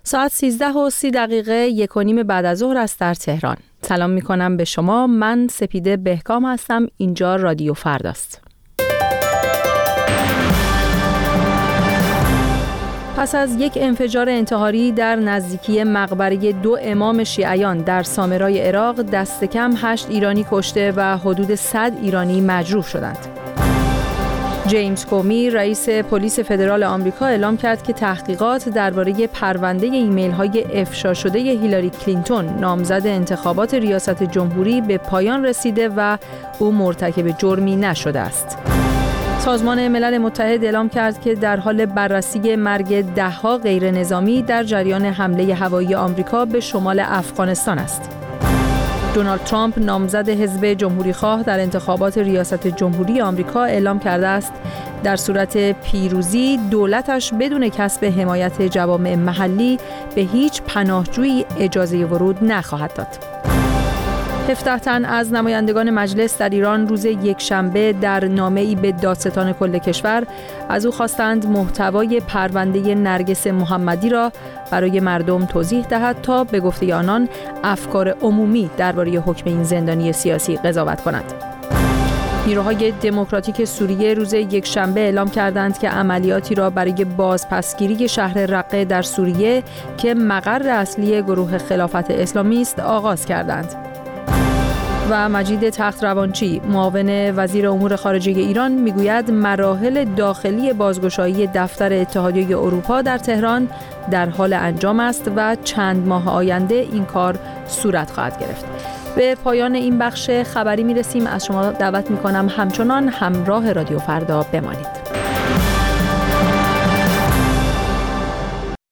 ساعت 13:30 1:30 بعد از ظهر است در تهران. سلام میکنم به شما. من سپیده بهکام هستم. اینجا رادیو فرداست. پس از یک انفجار انتحاری در نزدیکی مقبره 2 امام شیعیان در سامرای عراق، دست کم 8 ایرانی کشته و حدود 100 ایرانی مجروح شدند. جیمز کومی، رئیس پلیس فدرال آمریکا، اعلام کرد که تحقیقات درباره پرونده ایمیل‌های افشا شده هیلاری کلینتون، نامزد انتخابات ریاست جمهوری، به پایان رسیده و او مرتکب جرمی نشده است. سازمان ملل متحد اعلام کرد که در حال بررسی مرگ 10 غیر نظامی در جریان حمله هوایی آمریکا به شمال افغانستان است. دونالد ترامپ، نامزد حزب جمهوری‌خواه در انتخابات ریاست جمهوری آمریکا، اعلام کرده است در صورت پیروزی دولتش بدون کسب حمایت جوامع محلی به هیچ پناهجویی اجازه ورود نخواهد داد. 17 تن از نمایندگان مجلس در ایران روز یکشنبه در نامه‌ای به دادستان کل کشور از او خواستند محتوای پرونده نرگس محمدی را برای مردم توضیح دهد تا به گفته آنان افکار عمومی درباره حکم این زندانی سیاسی قضاوت کند. نیروهای دموکراتیک سوریه روز یکشنبه اعلام کردند که عملیاتی را برای بازپسگیری شهر رقه در سوریه که مقر اصلی گروه خلافت اسلامی است آغاز کردند. و مجید تخت‌روانچی، معاون وزیر امور خارجه ایران، میگوید مراحل داخلی بازگشایی دفتر اتحادیه اروپا در تهران در حال انجام است و چند ماه آینده این کار صورت خواهد گرفت. به پایان این بخش خبری میرسیم. از شما دعوت میکنم همچنان همراه رادیو فردا بمانید.